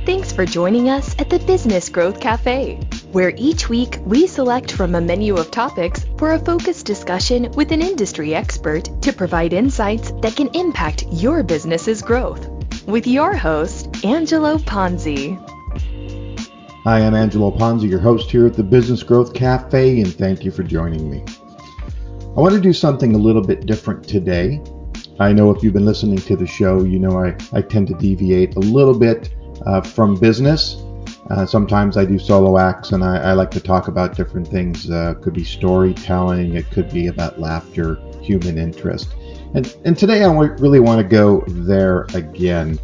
Thanks for joining us at the Business Growth Cafe, where each week we select from a menu of topics for a focused discussion with an industry expert to provide insights that can impact your business's growth. With your host, Angelo Ponzi. Hi, I'm Angelo Ponzi, your host here at the Business Growth Cafe, and thank you for joining me. I want to do something a little bit different today. I know if you've been listening to the show, you know I tend to deviate a little bit from business. Sometimes I do solo acts, and I like to talk about different things. It could be storytelling, it could be about laughter, human interest. And today I really want to go there again.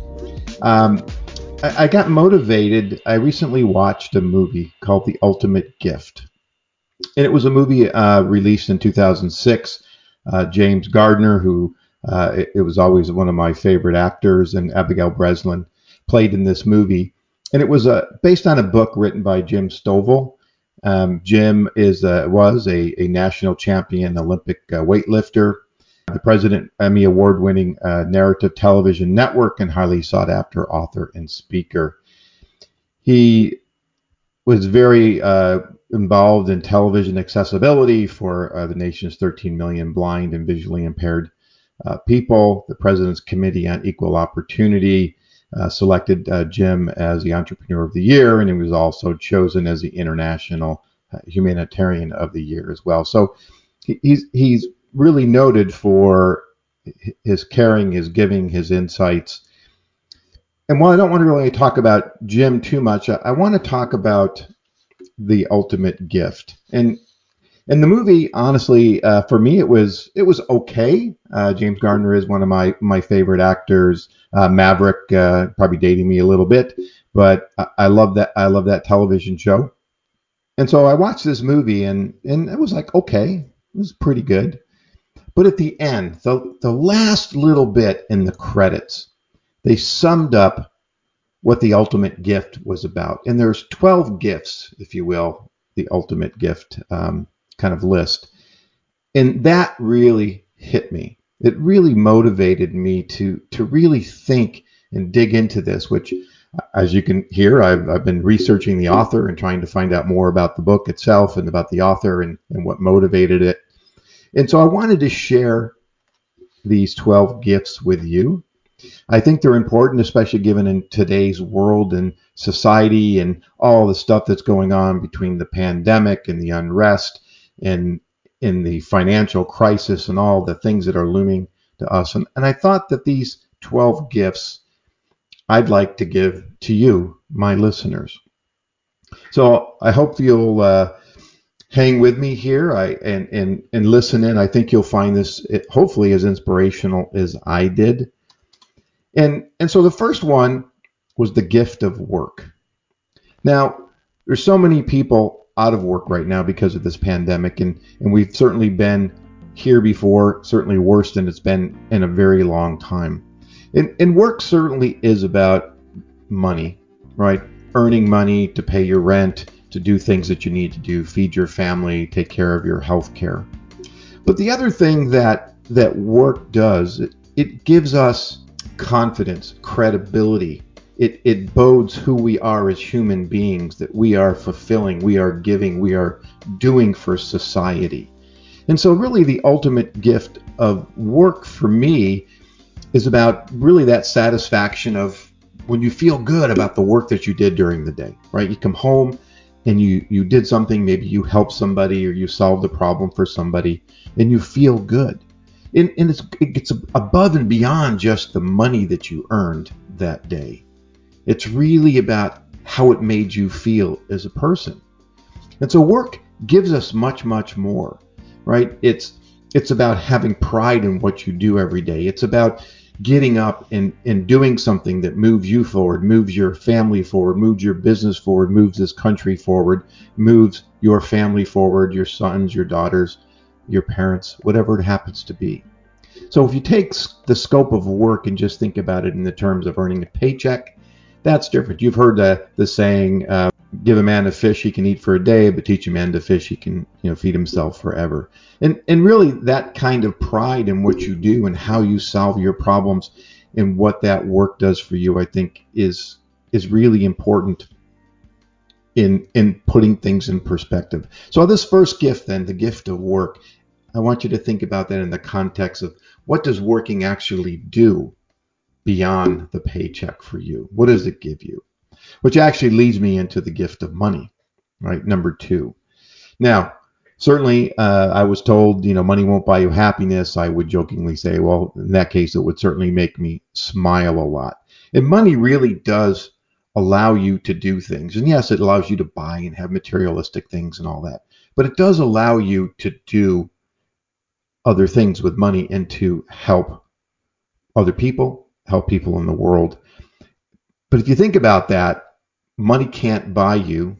I got motivated. I recently watched a movie called The Ultimate Gift. And it was a movie released in 2006. James Gardner, who it was always one of my favorite actors, and Abigail Breslin played in this movie. And it was based on a book written by Jim Stovall. Jim was a national champion Olympic weightlifter, the President Emmy Award-winning narrative television network, and highly sought-after author and speaker. He was very involved in television accessibility for the nation's 13 million blind and visually impaired people. The President's Committee on Equal Opportunity selected Jim as the Entrepreneur of the Year, and he was also chosen as the International Humanitarian of the Year as well. So he's really noted for his caring, his giving, his insights. And while I don't want to really talk about Jim too much, I want to talk about The Ultimate Gift. And the movie, honestly, for me, it was okay. James Gardner is one of my favorite actors. Maverick, probably dating me a little bit, but I love that. I love that television show. And so I watched this movie, and it was like, okay, it was pretty good. But at the end, the last little bit in the credits, they summed up what the ultimate gift was about. And there's 12 gifts, if you will, the ultimate gift kind of list. And that really hit me. It really motivated me to really think and dig into this, which, as you can hear, I've been researching the author and trying to find out more about the book itself and about the author and what motivated it. And so I wanted to share these 12 gifts with you. I think they're important, especially given in today's world and society and all the stuff that's going on between the pandemic and the unrest and in the financial crisis and all the things that are looming to us. And I thought that these 12 gifts I'd like to give to you, my listeners. So I hope you'll hang with me here and listen in. I think you'll find this hopefully as inspirational as I did. And so the first one was the gift of work. Now, there's so many people out of work right now because of this pandemic, and we've certainly been here before, certainly worse than it's been in a very long time. And work certainly is about money, right? Earning money to pay your rent, to do things that you need to do, feed your family, take care of your health care. But the other thing that work does, it gives us confidence, credibility. It bodes who we are as human beings, that we are fulfilling, we are giving, we are doing for society. And so really the ultimate gift of work for me is about really that satisfaction of when you feel good about the work that you did during the day, right? You come home and you did something, maybe you helped somebody or you solved a problem for somebody, and you feel good. And it gets above and beyond just the money that you earned that day. It's really about how it made you feel as a person. And so work gives us much, much more, right? It's about having pride in what you do every day. It's about getting up and doing something that moves you forward, moves your family forward, moves your business forward, moves this country forward, moves your family forward, your sons, your daughters, your parents, whatever it happens to be. So if you take the scope of work and just think about it in the terms of earning a paycheck, that's different. You've heard the saying, give a man a fish he can eat for a day, but teach a man to fish he can feed himself forever. And really that kind of pride in what you do and how you solve your problems and what that work does for you, I think is is really important in putting things in perspective. So this first gift then, the gift of work, I want you to think about that in the context of what does working actually do beyond the paycheck for you? What does it give you? Which actually leads me into the gift of money, right? Number 2. Now, certainly I was told, money won't buy you happiness. I would jokingly say, well, in that case, it would certainly make me smile a lot. And money really does allow you to do things. And yes, it allows you to buy and have materialistic things and all that. But it does allow you to do other things with money and to help other people, help people in the world. But if you think about that, money can't buy you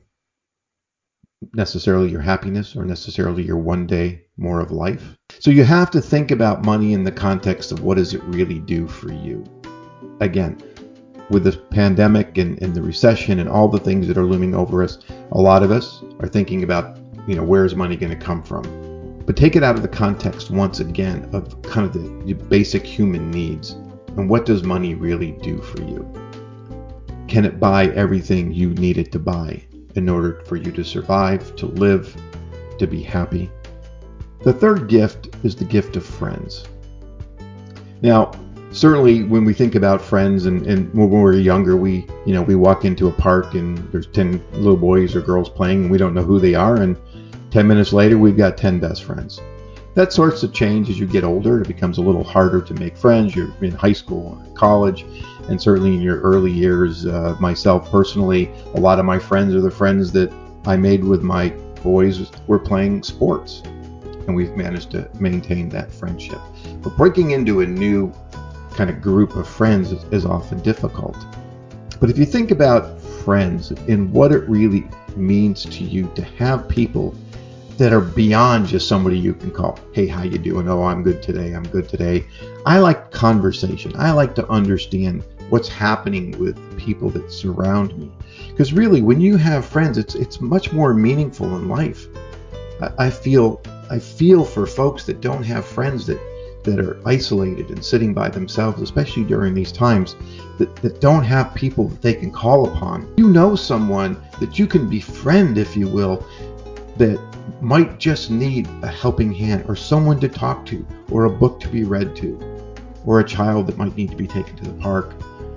necessarily your happiness or necessarily your one day more of life. So you have to think about money in the context of what does it really do for you. Again, with the pandemic and the recession and all the things that are looming over us, a lot of us are thinking about, where's money going to come from? But take it out of the context once again of kind of the basic human needs. And what does money really do for you? Can it buy everything you need it to buy in order for you to survive, to live, to be happy? The third gift is the gift of friends. Now, certainly when we think about friends and when we're younger, we walk into a park and there's 10 little boys or girls playing and we don't know who they are. And 10 minutes later, we've got 10 best friends. That starts to change as you get older. It becomes a little harder to make friends. You're in high school or college, and certainly in your early years, myself personally, a lot of my friends are the friends that I made with my boys were playing sports, and we've managed to maintain that friendship. But breaking into a new kind of group of friends is often difficult. But if you think about friends and what it really means to you to have people that are beyond just somebody you can call, hey, how you doing? Oh, I'm good today. I'm good today. I like conversation. I like to understand what's happening with people that surround me. Because really, when you have friends, it's much more meaningful in life. I feel for folks that don't have friends that are isolated and sitting by themselves, especially during these times, that don't have people that they can call upon. You know someone that you can befriend, if you will, that might just need a helping hand or someone to talk to or a book to be read to or a child that might need to be taken to the park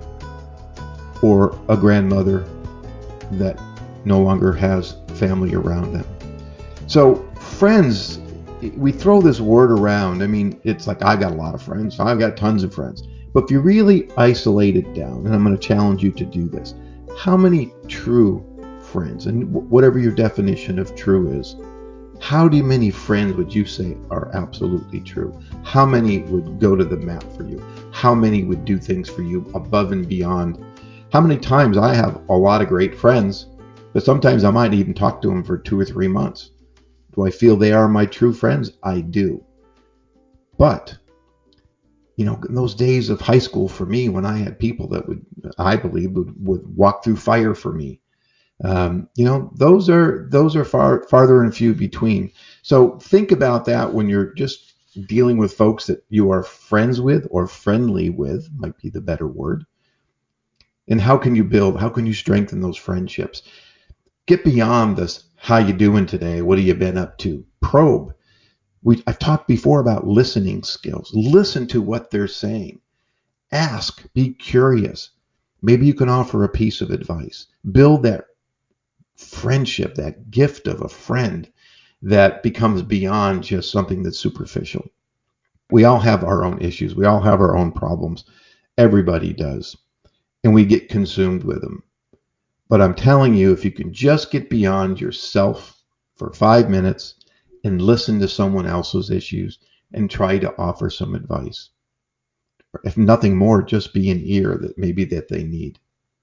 or a grandmother that no longer has family around them. So friends, we throw this word around. I mean, it's like I've got a lot of friends. I've got tons of friends. But if you really isolate it down, and I'm going to challenge you to do this, how many true friends, and whatever your definition of true is, how many friends would you say are absolutely true? How many would go to the mat for you? How many would do things for you above and beyond? How many times I have a lot of great friends, but sometimes I might even talk to them for 2 or 3 months. Do I feel they are my true friends? I do. But, in those days of high school for me, when I had people that I believe would walk through fire for me, those are farther and few between. So think about that when you're just dealing with folks that you are friends with or friendly with, might be the better word. And how can you strengthen those friendships? Get beyond this, how you doing today? What have you been up to? Probe. I've talked before about listening skills. Listen to what they're saying. Ask, be curious. Maybe you can offer a piece of advice. Build that friendship, that gift of a friend that becomes beyond just something that's superficial. We all have our own issues. We all have our own problems. Everybody does. And we get consumed with them. But I'm telling you, if you can just get beyond yourself for 5 minutes and listen to someone else's issues and try to offer some advice, if nothing more, just be an ear that they need.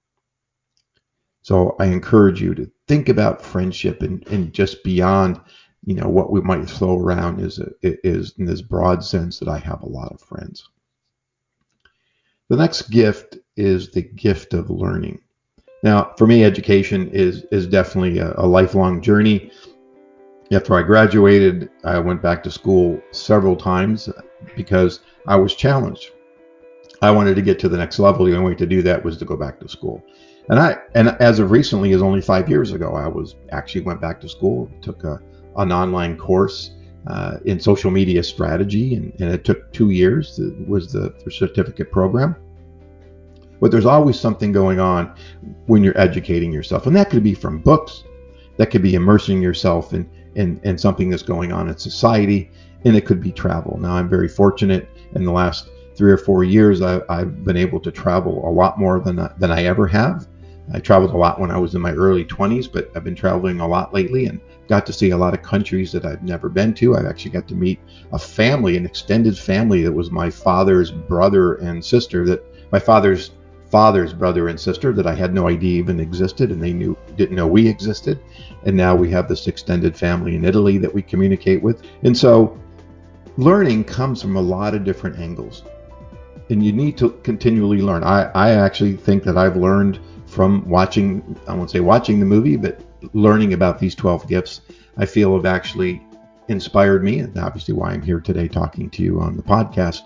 So I encourage you to think about friendship and just beyond, what we might throw around is in this broad sense that I have a lot of friends. The next gift is the gift of learning. Now, for me, education is definitely a lifelong journey. After I graduated, I went back to school several times because I was challenged. I wanted to get to the next level. The only way to do that was to go back to school. And as of recently, as only 5 years ago, I went back to school, took an online course in social media strategy, and it took 2 years. It was the certificate program. But there's always something going on when you're educating yourself, and that could be from books, that could be immersing yourself in something that's going on in society, and it could be travel. Now, I'm very fortunate. In the last 3 or 4 years, I've been able to travel a lot more than I ever have. I traveled a lot when I was in my early 20s, but I've been traveling a lot lately and got to see a lot of countries that I've never been to. I've actually got to meet a family, an extended family that was my father's brother and sister, that my father's brother and sister that I had no idea even existed, and they didn't know we existed. And now we have this extended family in Italy that we communicate with. And so learning comes from a lot of different angles, and you need to continually learn. I actually think that I've learned from watching, I won't say watching the movie, but learning about these 12 gifts, I feel have actually inspired me, and obviously why I'm here today talking to you on the podcast.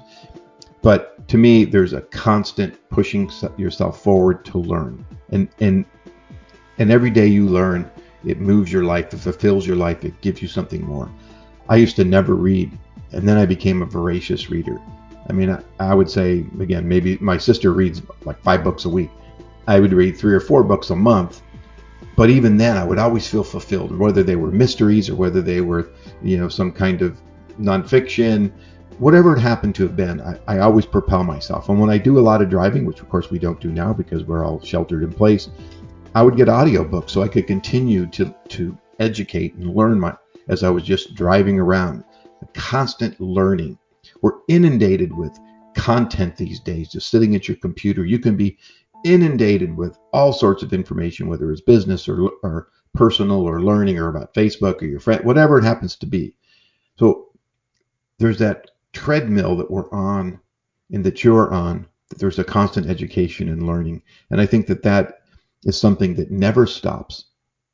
But to me, there's a constant pushing yourself forward to learn. And every day you learn, it moves your life, it fulfills your life, it gives you something more. I used to never read, and then I became a voracious reader. I mean, I would say, again, maybe my sister reads like 5 books a week. I would read 3 or 4 books a month. But even then, I would always feel fulfilled, whether they were mysteries or whether they were, some kind of nonfiction. Whatever it happened to have been, I always propel myself. And when I do a lot of driving, which of course we don't do now because we're all sheltered in place, I would get audiobooks so I could continue to educate and learn as I was just driving around. Constant learning. We're inundated with content these days. Just sitting at your computer, you can be inundated with all sorts of information, whether it's business or personal or learning or about Facebook or your friend, whatever it happens to be. So there's that treadmill that we're on and that you're on, that there's a constant education and learning. And I think that is something that never stops.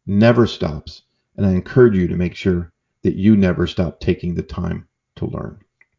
And I encourage you to make sure that you never stop taking the time to learn.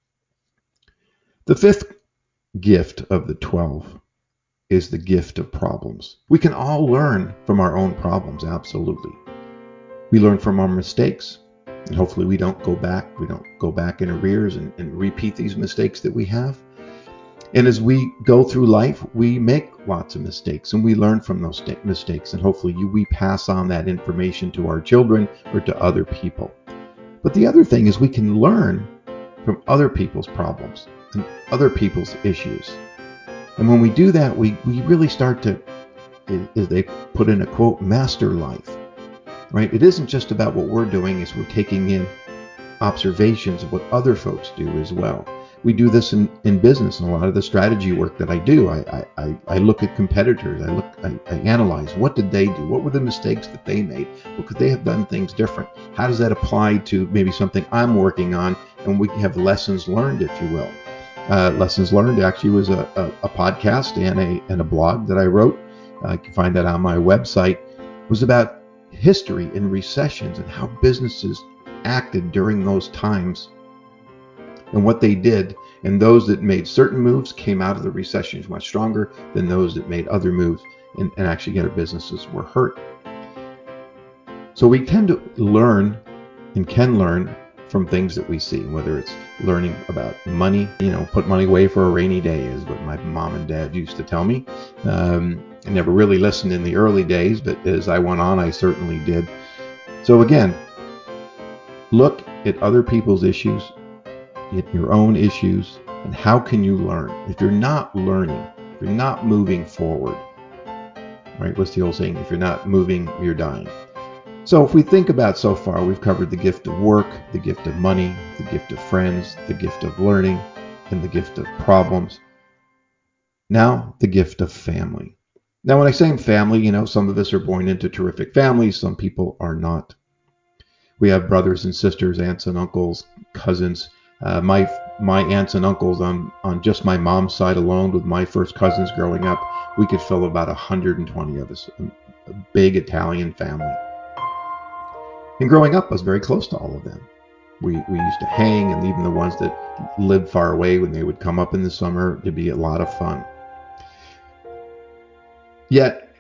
The 5th gift of the 12 is the gift of problems. We can all learn from our own problems, absolutely. We learn from our mistakes. And hopefully we don't go back in arrears and repeat these mistakes that we have. And as we go through life, we make lots of mistakes and we learn from those mistakes. And hopefully we pass on that information to our children or to other people. But the other thing is we can learn from other people's problems and other people's issues. And when we do that, we really start to, as they put in a quote, master life. Right? It isn't just about what we're doing, as we're taking in observations of what other folks do as well. We do this in business, and a lot of the strategy work that I do, I look at competitors, I analyze what did they do, what were the mistakes that they made, what could they have done things different, how does that apply to maybe something I'm working on, and we have lessons learned, if you will. Lessons Learned actually was a podcast and a blog that I wrote. You can find that on my website. It was about history and recessions and how businesses acted during those times and what they did. And those that made certain moves came out of the recessions much stronger than those that made other moves and actually their businesses were hurt. So we tend to learn and can learn from things that we see, whether it's learning about money, put money away for a rainy day is what my mom and dad used to tell me. I never really listened in the early days, but as I went on, I certainly did. So again, look at other people's issues, at your own issues, and how can you learn? If you're not learning, if you're not moving forward, right? What's the old saying? If you're not moving, you're dying. So if we think about so far, we've covered the gift of work, the gift of money, the gift of friends, the gift of learning, and the gift of problems. Now, the gift of family. Now, when I say family, some of us are born into terrific families. Some people are not. We have brothers and sisters, aunts and uncles, cousins. My aunts and uncles on just my mom's side alone, with my first cousins growing up, we could fill about 120 of us, a big Italian family. And growing up, I was very close to all of them. We used to hang, and even the ones that lived far away, when they would come up in the summer, it'd be a lot of fun. Yet,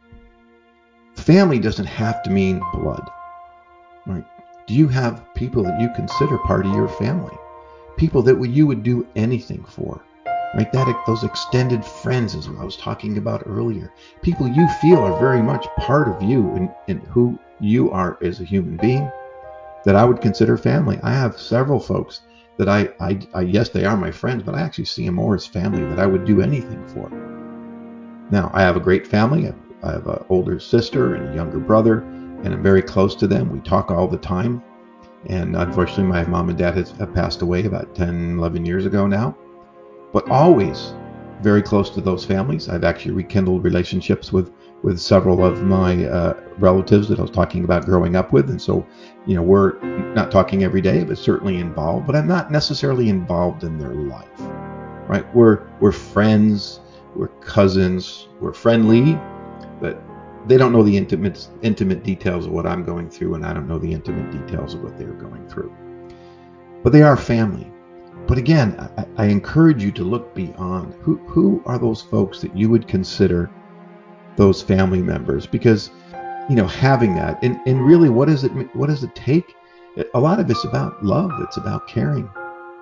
family doesn't have to mean blood, right? Do you have people that you consider part of your family? People that you would do anything for, right? Those extended friends, as I was talking about earlier. People you feel are very much part of you and who you are as a human being, that I would consider family. I have several folks that I yes, they are my friends, but I actually see them more as family that I would do anything for. Now, I have a great family. I have an older sister and a younger brother, and I'm very close to them. We talk all the time. And unfortunately, my mom and dad have passed away about 10, 11 years ago now. But always very close to those families. I've actually rekindled relationships with several of my relatives that I was talking about growing up with. And so, we're not talking every day, but certainly involved. But I'm not necessarily involved in their life, right? We're friends, we're cousins, we're friendly, but they don't know the intimate details of what I'm going through, and I don't know the intimate details of what they're going through. But they are family. But again, I encourage you to look beyond. Who are those folks that you would consider those family members? Because, having that, and really, what does it take? A lot of it's about love. It's about caring.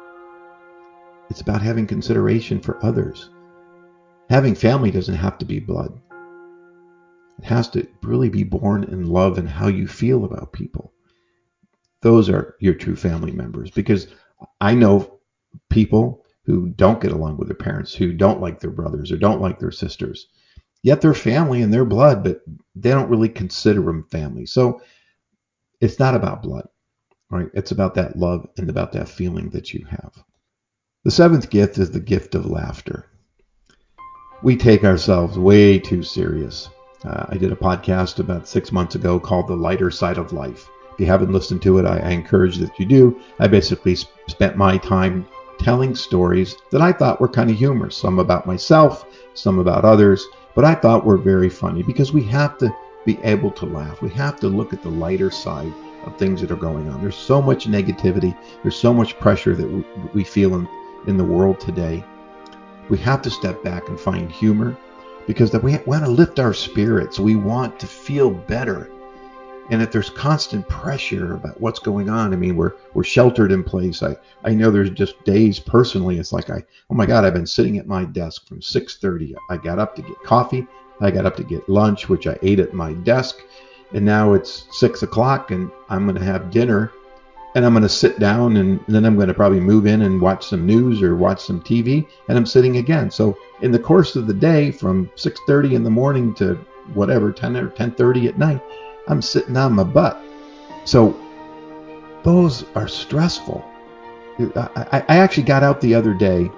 It's about having consideration for others. Having family doesn't have to be blood. It has to really be born in love and how you feel about people. Those are your true family members, because I know people who don't get along with their parents, who don't like their brothers or don't like their sisters, yet they're family and they're blood, but they don't really consider them family. So it's not about blood, right? It's about that love and about that feeling that you have. The seventh gift is the gift of laughter. We take ourselves way too serious. I did a podcast about 6 months ago called The Lighter Side of Life. If you haven't listened to it, I encourage that you do. I basically spent my time telling stories that I thought were kind of humorous, some about myself, some about others, but I thought were very funny, because we have to be able to laugh. We have to look at the lighter side of things that are going on. There's so much negativity. There's so much pressure that we feel in the world today. We have to step back and find humor, because we want to lift our spirits. We want to feel better. And if there's constant pressure about what's going on, I mean, we're sheltered in place. I know there's just days personally, it's like, oh my God, I've been sitting at my desk from 6:30. I got up to get coffee. I got up to get lunch, which I ate at my desk. And now it's 6 o'clock and I'm going to have dinner. And I'm going to sit down, and then I'm going to probably move in and watch some news or watch some TV, and I'm sitting again. So in the course of the day, from 6:30 in the morning to whatever, 10 or 10:30 at night, I'm sitting on my butt. So those are stressful. I actually got out the other day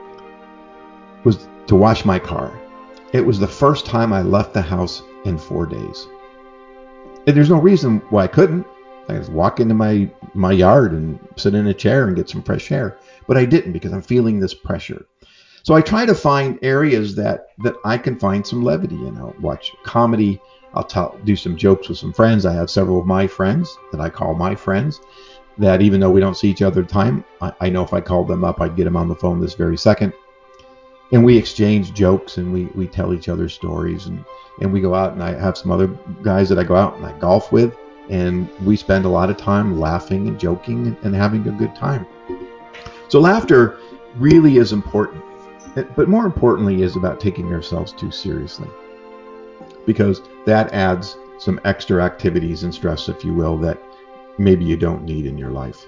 was to wash my car. It was the first time I left the house in 4 days. And there's no reason why I couldn't. I just walk into my yard and sit in a chair and get some fresh air. But I didn't, because I'm feeling this pressure. So I try to find areas that I can find some levity in. I'll watch comedy. I'll do some jokes with some friends. I have several of my friends that I call my friends, that even though we don't see each other at the time, I know if I called them up, I'd get them on the phone this very second. And we exchange jokes, and we tell each other stories, and we go out, and I have some other guys that I go out and I golf with. And we spend a lot of time laughing and joking and having a good time. So laughter really is important. But more importantly is about taking ourselves too seriously, because that adds some extra activities and stress, if you will, that maybe you don't need in your life.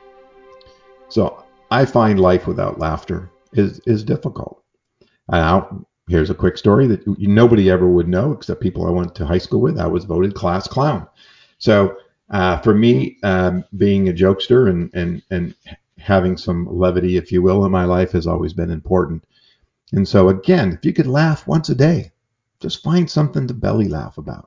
So I find life without laughter is difficult. Now, here's a quick story that nobody ever would know except people I went to high school with. I was voted class clown. So for me, being a jokester and having some levity, if you will, in my life has always been important. And so again, if you could laugh once a day, just find something to belly laugh about.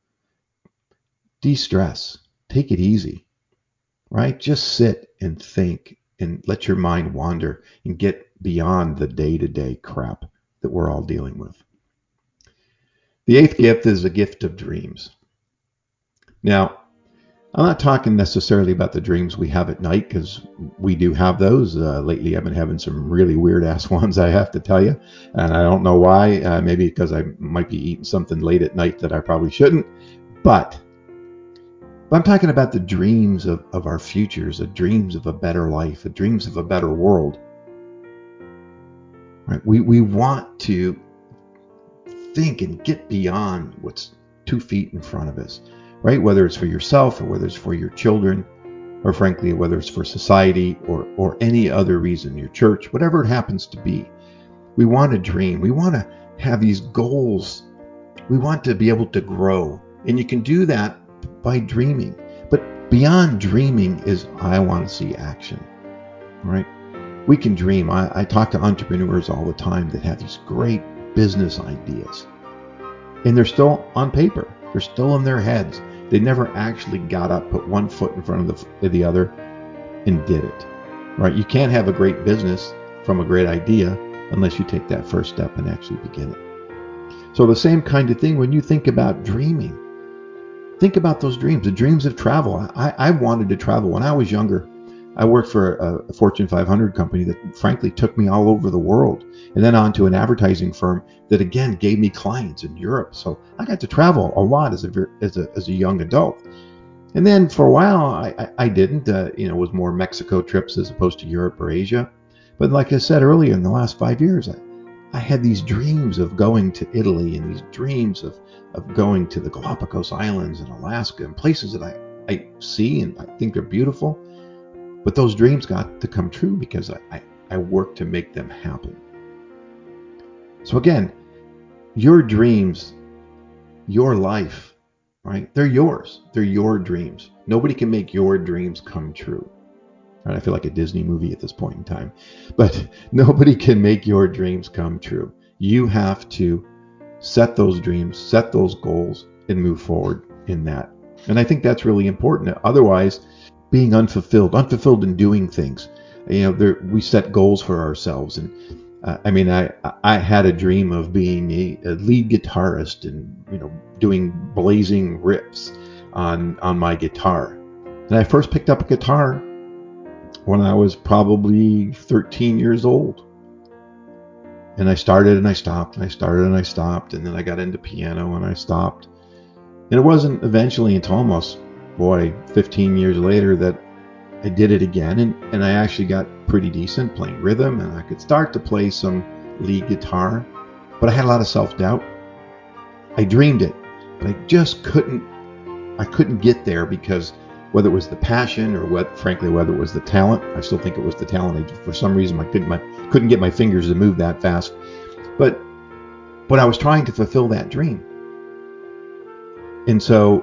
De-stress. Take it easy, right? Just sit and think and let your mind wander and get beyond the day-to-day crap that we're all dealing with. The eighth gift is a gift of dreams. Now, I'm not talking necessarily about the dreams we have at night, because we do have those. Lately, I've been having some really weird ass ones, I have to tell you. And I don't know why. Maybe because I might be eating something late at night that I probably shouldn't. But I'm talking about the dreams of our futures, the dreams of a better life, the dreams of a better world. Right? We want to think and get beyond what's 2 feet in front of us, right? Whether it's for yourself or whether it's for your children, or frankly, whether it's for society or any other reason, your church, whatever it happens to be. We want to dream. We want to have these goals. We want to be able to grow. And you can do that by dreaming. But beyond dreaming is, I want to see action, right? We can dream. I talk to entrepreneurs all the time that have these great business ideas, and they're still on paper. They're still in their heads. They never actually got up, put one foot in front of the other, and did it, right? You can't have a great business from a great idea unless you take that first step and actually begin it. So the same kind of thing when you think about dreaming. Think about those dreams, the dreams of travel. I wanted to travel. When I was younger, I worked for a Fortune 500 company that frankly took me all over the world, and then on to an advertising firm that again gave me clients in Europe. So I got to travel a lot as a young adult. And then for a while, I didn't. It was more Mexico trips as opposed to Europe or Asia. But like I said earlier, in the last 5 years, I had these dreams of going to Italy, and these dreams of going to the Galapagos Islands and Alaska, and places that I see and I think are beautiful. But those dreams got to come true because I worked to make them happen. So again, your dreams, your life, right? They're yours. They're your dreams. Nobody can make your dreams come true. Right? I feel like a Disney movie at this point in time. But nobody can make your dreams come true. You have to set those dreams, set those goals, and move forward in that. And I think that's really important. Otherwise, being unfulfilled in doing things. We set goals for ourselves. And I had a dream of being a lead guitarist and, doing blazing riffs on my guitar. And I first picked up a guitar when I was probably 13 years old. And I started and I stopped, and I started and I stopped, and then I got into piano and I stopped. And it wasn't eventually until almost, 15 years later that I did it again, and I actually got pretty decent playing rhythm, and I could start to play some lead guitar, but I had a lot of self-doubt. I dreamed it, but I just couldn't get there, because whether it was the passion or whether it was the talent, I still think it was the talent. For some reason, I couldn't get my fingers to move that fast. But I was trying to fulfill that dream. And so,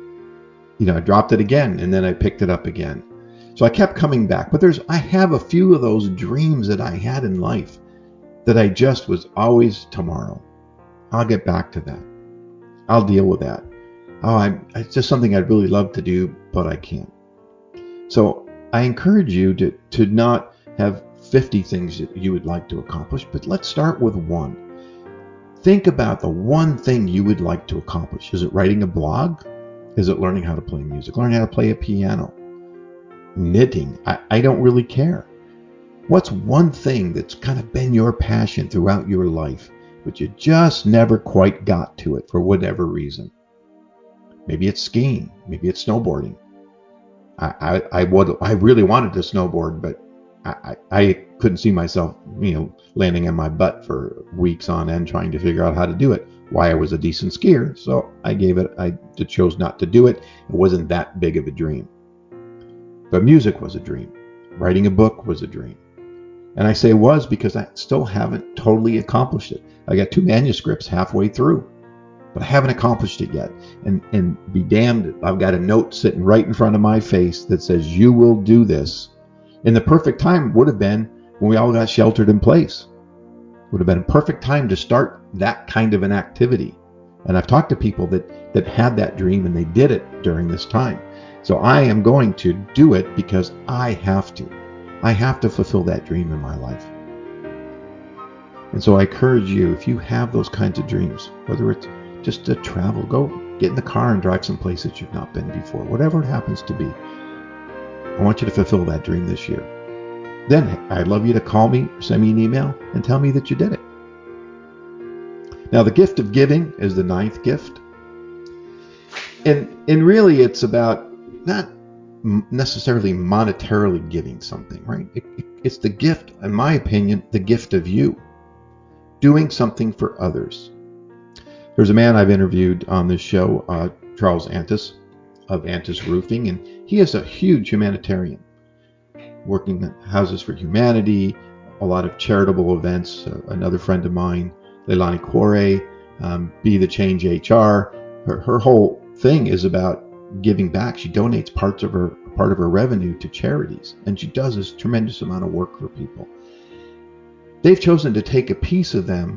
I dropped it again, and then I picked it up again. So I kept coming back. But I have a few of those dreams that I had in life that I just was always tomorrow. I'll get back to that. I'll deal with that. It's just something I'd really love to do, but I can't. So I encourage you to not have 50 things that you would like to accomplish, but let's start with one. Think about the one thing you would like to accomplish. Is it writing a blog? Is it learning how to play music? Learning how to play a piano? Knitting? I don't really care. What's one thing that's kind of been your passion throughout your life, but you just never quite got to it for whatever reason? Maybe it's skiing. Maybe it's snowboarding. I really wanted to snowboard, but I couldn't see myself, landing on my butt for weeks on end trying to figure out how to do it. Why, I was a decent skier, so I chose not to do it. It wasn't that big of a dream. But music was a dream. Writing a book was a dream. And I say was because I still haven't totally accomplished it. I got 2 manuscripts halfway through, but I haven't accomplished it yet. And be damned, I've got a note sitting right in front of my face that says, you will do this. And the perfect time would have been when we all got sheltered in place. Would have been a perfect time to start that kind of an activity. And I've talked to people that had that dream and they did it during this time. So I am going to do it because I have to. I have to fulfill that dream in my life. And so I encourage you, if you have those kinds of dreams, whether it's just to travel. Go get in the car and drive some places you've not been before, whatever it happens to be. I want you to fulfill that dream this year. Then I'd love you to call me, send me an email, and tell me that you did it. Now, the gift of giving is the 9th gift. And really, it's about not necessarily monetarily giving something, right? It's the gift, in my opinion, the gift of you, doing something for others. There's a man I've interviewed on this show, Charles Antis of Antis Roofing, and he is a huge humanitarian, working at Houses for Humanity, a lot of charitable events. Another friend of mine, Leilani Corey, Be the Change HR, her whole thing is about giving back. She donates part of her revenue to charities, and she does this tremendous amount of work for people. They've chosen to take a piece of them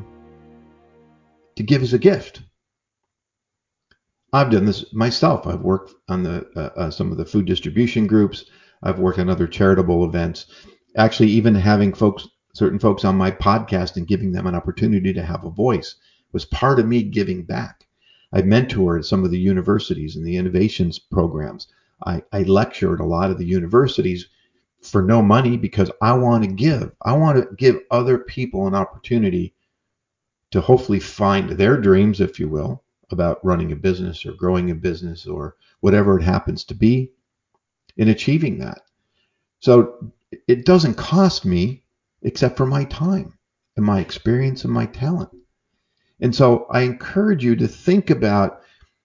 to give as a gift. I've done this myself. I've worked on some of the food distribution groups. I've worked on other charitable events. Actually, even having certain folks on my podcast and giving them an opportunity to have a voice was part of me giving back. I mentored some of the universities and the innovations programs. I lectured a lot of the universities for no money because I want to give. I want to give other people an opportunity to hopefully find their dreams, if you will, about running a business or growing a business or whatever it happens to be, in achieving that. So it doesn't cost me except for my time and my experience and my talent. And so I encourage you to think about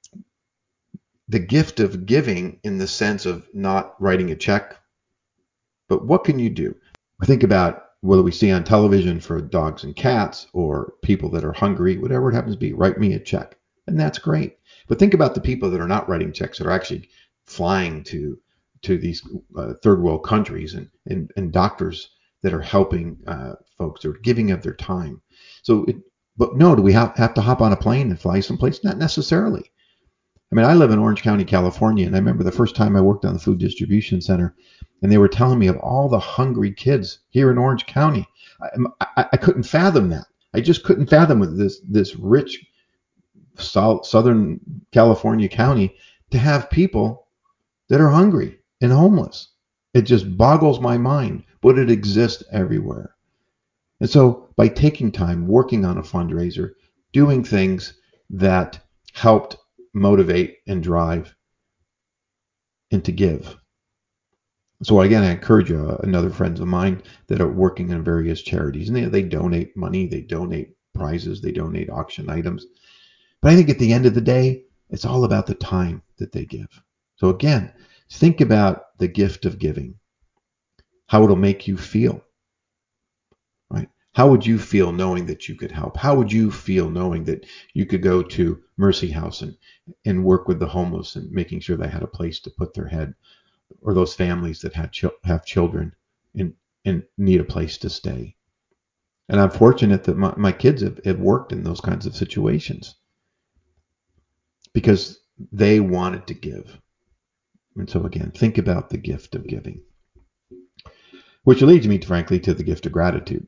the gift of giving in the sense of not writing a check, but what can you do? Think about whether we see on television for dogs and cats or people that are hungry, whatever it happens to be, write me a check. And that's great. But think about the people that are not writing checks, that are actually flying to these third world countries, and doctors that are helping folks, that are giving of their time. But no, do we have to hop on a plane and fly someplace? Not necessarily. I mean, I live in Orange County, California, and I remember the first time I worked on the food distribution center, and they were telling me of all the hungry kids here in Orange County. I couldn't fathom that. I just couldn't fathom with this rich Southern California county to have people that are hungry and homeless. It just boggles my mind, but it exists everywhere. And so by taking time, working on a fundraiser, doing things that helped motivate and drive and to give. So again, I encourage you, another friends of mine that are working in various charities, and they donate money, they donate prizes, they donate auction items. But I think at the end of the day, it's all about the time that they give. So again, think about the gift of giving, how it'll make you feel, right? How would you feel knowing that you could help? How would you feel knowing that you could go to Mercy House and work with the homeless and making sure they had a place to put their head, or those families that have children and need a place to stay? And I'm fortunate that my kids have worked in those kinds of situations because they wanted to give. And so again, think about the gift of giving, which leads me, frankly, to the gift of gratitude,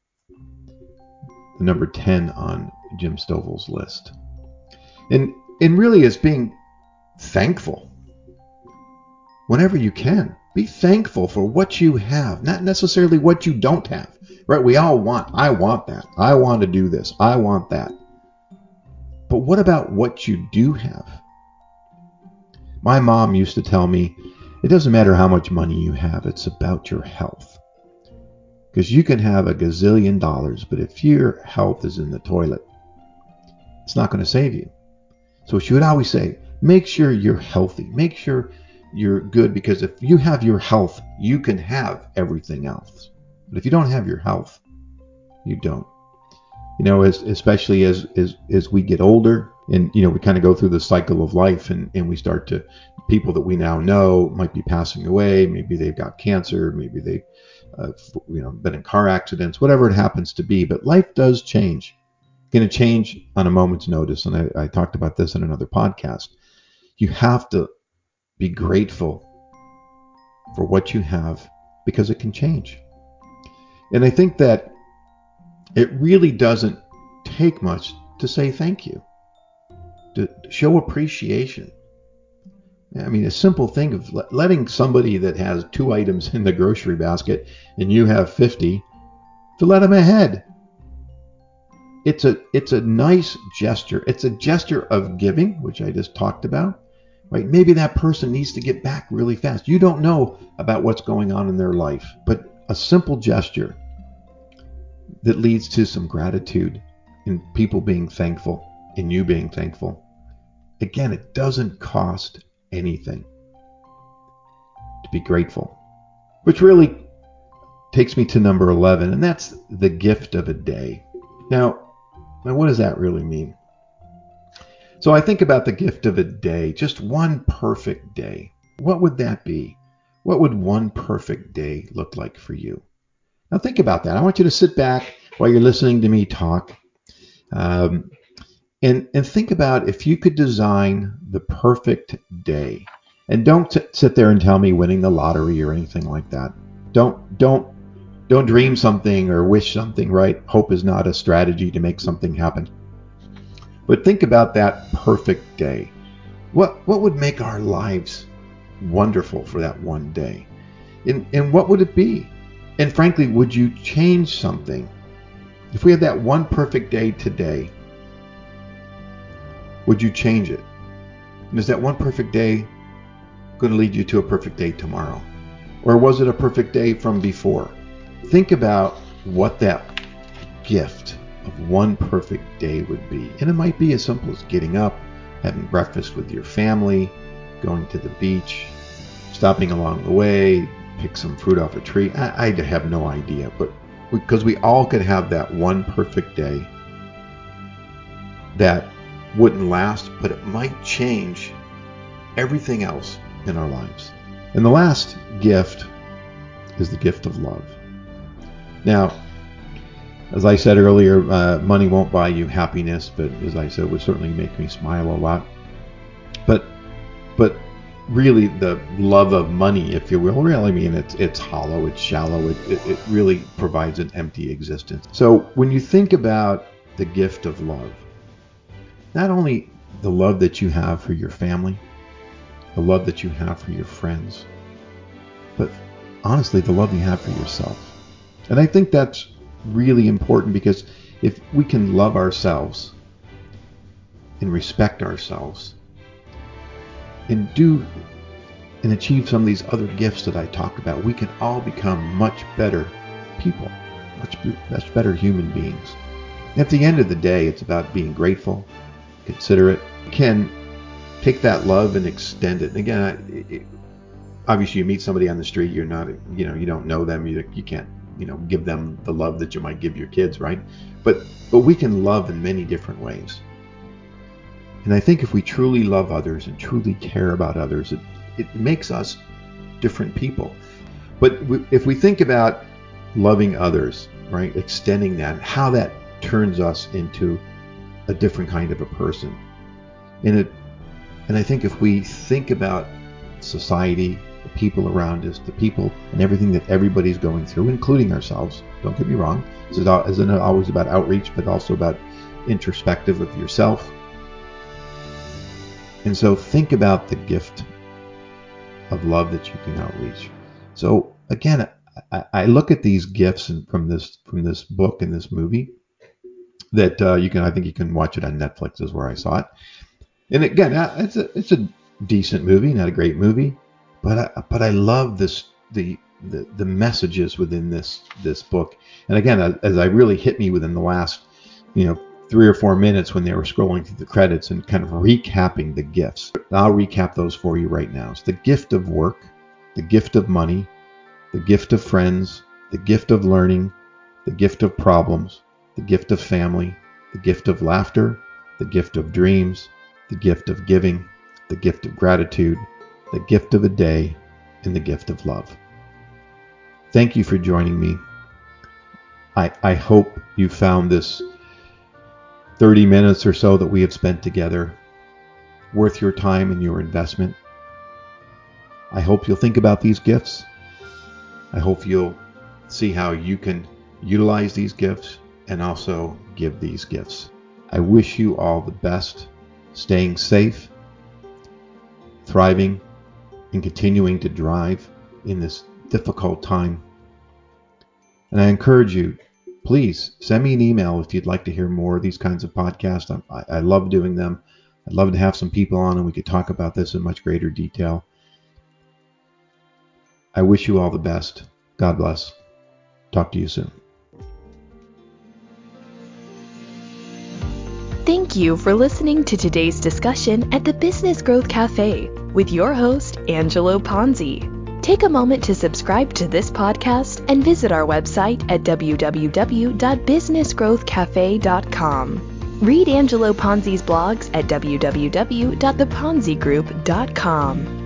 the number 10 on Jim Stovall's list. And really is being thankful. Whenever you can, be thankful for what you have, not necessarily what you don't have, right? I want that. I want to do this. I want that. But what about what you do have? My mom used to tell me, it doesn't matter how much money you have, it's about your health. Because you can have a gazillion dollars, but if your health is in the toilet, it's not going to save you. So she would always say, make sure you're healthy. Make sure you're good, because if you have your health, you can have everything else. But if you don't have your health, you don't. You know, especially as we get older, and we kind of go through the cycle of life, and we start to, people that we now know might be passing away. Maybe they've got cancer. Maybe they've been in car accidents, whatever it happens to be. But life does change. It's going to change on a moment's notice. And I talked about this in another podcast. You have to be grateful for what you have, because it can change. And I think that it really doesn't take much to say thank you. to show appreciation. I mean, a simple thing of letting somebody that has 2 items in the grocery basket and you have 50, to let them ahead. It's a nice gesture. It's a gesture of giving, which I just talked about, right? Maybe that person needs to get back really fast. You don't know about what's going on in their life, but a simple gesture that leads to some gratitude and people being thankful and you being thankful. Again, it doesn't cost anything to be grateful, which really takes me to number 11, and that's the gift of a day. Now, what does that really mean? So I think about the gift of a day, just one perfect day. What would that be? What would one perfect day look like for you? Now think about that. I want you to sit back while you're listening to me talk, and think about if you could design the perfect day. And don't sit there and tell me winning the lottery or anything like that. Don't dream something or wish something, right? Hope is not a strategy to make something happen. But think about that perfect day. What would make our lives wonderful for that one day? And what would it be? And frankly, would you change something? If we had that one perfect day today, would you change it? And is that one perfect day going to lead you to a perfect day tomorrow? Or was it a perfect day from before? Think about what that gift of one perfect day would be. And it might be as simple as getting up, having breakfast with your family, going to the beach, stopping along the way, pick some fruit off a tree. I have no idea, but because we all could have that one perfect day that wouldn't last, but it might change everything else in our lives. And the last gift is the gift of love. Now, as I said earlier, money won't buy you happiness, but as I said, it would certainly make me smile a lot. But really, the love of money, if you will, really, I mean, it's hollow, it's shallow, it really provides an empty existence. So when you think about the gift of love, not only the love that you have for your family, the love that you have for your friends, but honestly, the love you have for yourself. And I think that's really important, because if we can love ourselves and respect ourselves and do and achieve some of these other gifts that I talk about, we can all become much better people, much better human beings. At the end of the day, it's about being grateful, considerate. You can take that love and extend it. And again, obviously, you meet somebody on the street, you're not, you don't know them, you can't, give them the love that you might give your kids, right? But we can love in many different ways. And I think if we truly love others and truly care about others, it makes us different people. But if we think about loving others, right, extending that, how that turns us into a different kind of a person. And I think if we think about society, the people around us, the people and everything that everybody's going through, including ourselves, don't get me wrong, this isn't always about outreach, but also about introspective of yourself. And so think about the gift of love that you can outreach. So again, I look at these gifts from this book and this movie that I think you can watch it on Netflix is where I saw it. And again, it's a decent movie, not a great movie, but I love the messages within this book. And again, as I really hit me within the last 3 or 4 minutes when they were scrolling through the credits and kind of recapping the gifts. I'll recap those for you right now. It's the gift of work, the gift of money, the gift of friends, the gift of learning, the gift of problems, the gift of family, the gift of laughter, the gift of dreams, the gift of giving, the gift of gratitude, the gift of a day, and the gift of love. Thank you for joining me. I hope you found this 30 minutes or so that we have spent together worth your time and your investment. I hope you'll think about these gifts. I hope you'll see how you can utilize these gifts and also give these gifts. I wish you all the best. staying safe, thriving, and continuing to drive in this difficult time. And I encourage you, please send me an email if you'd like to hear more of these kinds of podcasts. I love doing them. I'd love to have some people on and we could talk about this in much greater detail. I wish you all the best. God bless. Talk to you soon. Thank you for listening to today's discussion at the Business Growth Cafe with your host, Angelo Ponzi. Take a moment to subscribe to this podcast and visit our website at www.businessgrowthcafe.com. Read Angelo Ponzi's blogs at www.theponzigroup.com.